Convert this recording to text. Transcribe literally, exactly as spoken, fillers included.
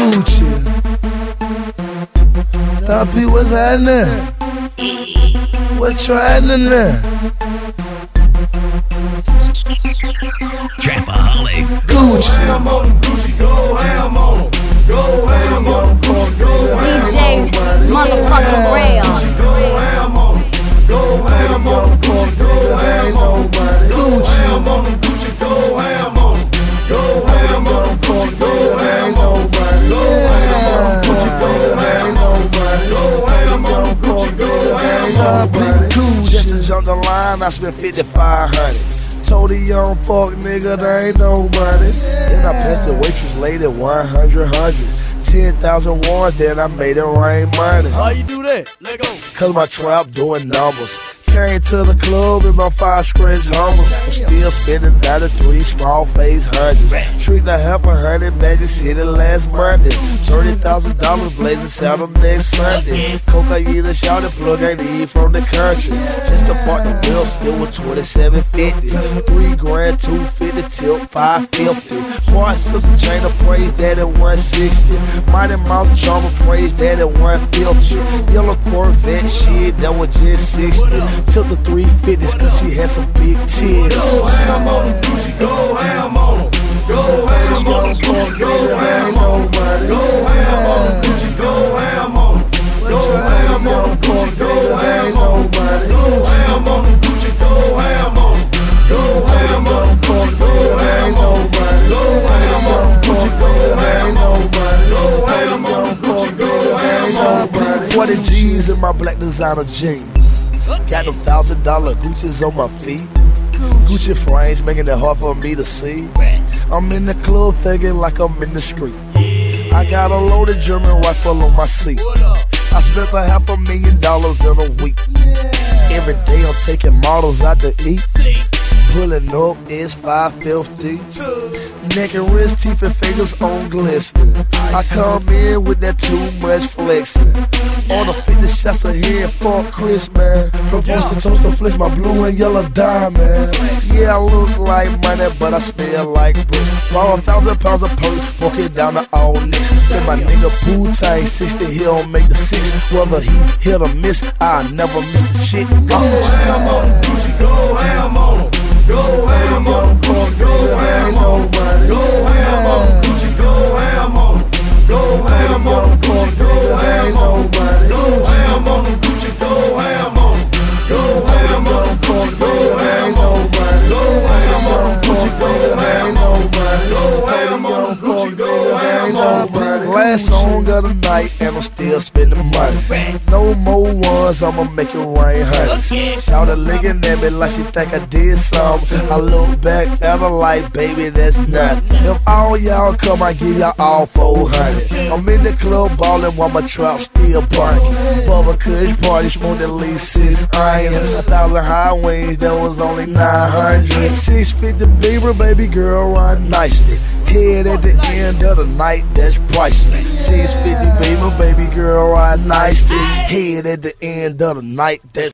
Gucci. Thumpy, what's happening? What's happening there? Trapaholics. Gucci. Go ham on 'em, Gucci, go ham on 'em. Go ham on 'em, Gucci, go ham on 'em. D J motherfucking Rail. Go ham on 'em. Go ham on 'em, Gucci, go ham on 'em. Go ham on 'em, Gucci, go ham on 'em. Go ham on 'em, Gucci, go ham on 'em. Go ham on 'em, Gucci, go ham on 'em. Go ham on 'em, Gucci, go ham on 'em. Just to jump the line, I spent fifty-five hundred. Told the young fuck nigga there ain't no money. Then I passed the waitress lady one hundred hundred. ten thousand ones, then I made it rain money. How you do that? Let go. Cause my trap doing numbers. Came to the club in my five scratch hummers. I'm still spending ninety-three small face hundreds. Treating a half a hundred Magic City last Monday. thirty thousand dollars blazing saddle next Sunday. Cocaine and shouted plug ain't eat from the country. Just to park the wheel still was twenty-seven fifty. Three grand, two fifty, tilt five fifty. Boy, sister chain of praise that at one sixty. Mighty Mouse Charmer praise that at one fifty. Yellow Corvette shit that was just sixty. Took the three fifties cause she had some big titties. Go ham on 'em, Gucci, go ham on 'em. Go ham on 'em, Gucci, go ham on 'em. Go ham on 'em, Gucci, go ham on 'em. Go ham on 'em, Gucci, go ham on 'em. Go ham on 'em, Gucci, go ham on 'em. Go ham on 'em, Gucci, go ham on 'em. Go ham on 'em, Gucci, go ham on 'em. Go ham on 'em, Gucci, go ham on 'em. forty G's in my black designer jeans. Got them thousand dollar Gucci's on my feet. Gucci frames making it hard for me to see. I'm in the club thinking like I'm in the street. I got a loaded German rifle on my seat. I spent a half a million dollars in a week. Every day I'm taking models out to eat. Pulling up is five fifty. Neck and wrist, teeth and fingers on glistening. I come in with that too much flexing. On the fifty shots of head for Christmas. Propose to toast to flex my blue and yellow diamond. Yeah, I look like money, but I smell like bricks. Bought a thousand pounds of perk, broke it down to all nicks. Then my nigga Pooh Tang sixty, he don't make the six. Whether he hit or miss, I never miss the shit. Go ham on 'em, Gucci, go ham on 'em. Go ham on 'em, Gucci, go ham on 'em. Go ham on 'em, Gucci, go ham on 'em. Go ham on 'em, Gucci, go ham on 'em. Go ham on 'em, Gucci, go ham on 'em. Go ham on 'em, Gucci, go ham on 'em. Go ham on 'em, Gucci, go ham on 'em. Go ham on 'em, Gucci, go ham on 'em. Last song of the night and I'm still spending money. No more ones, I'ma make it rain, honey. Shout looking at me like she think I did something. I look back at her like, baby, that's nothing. If all y'all come, I give y'all all four hundred. I'm in the club ballin' while my trap still barking. Bubba Kush party, smoke at least six irons. A thousand high wings, that was only nine hundred. six fifty Beamer, baby girl, ride nicely. Head at the end of the night, that's priceless. six fifty Beamer, baby girl, ride nicely. Head at the end of the night, that's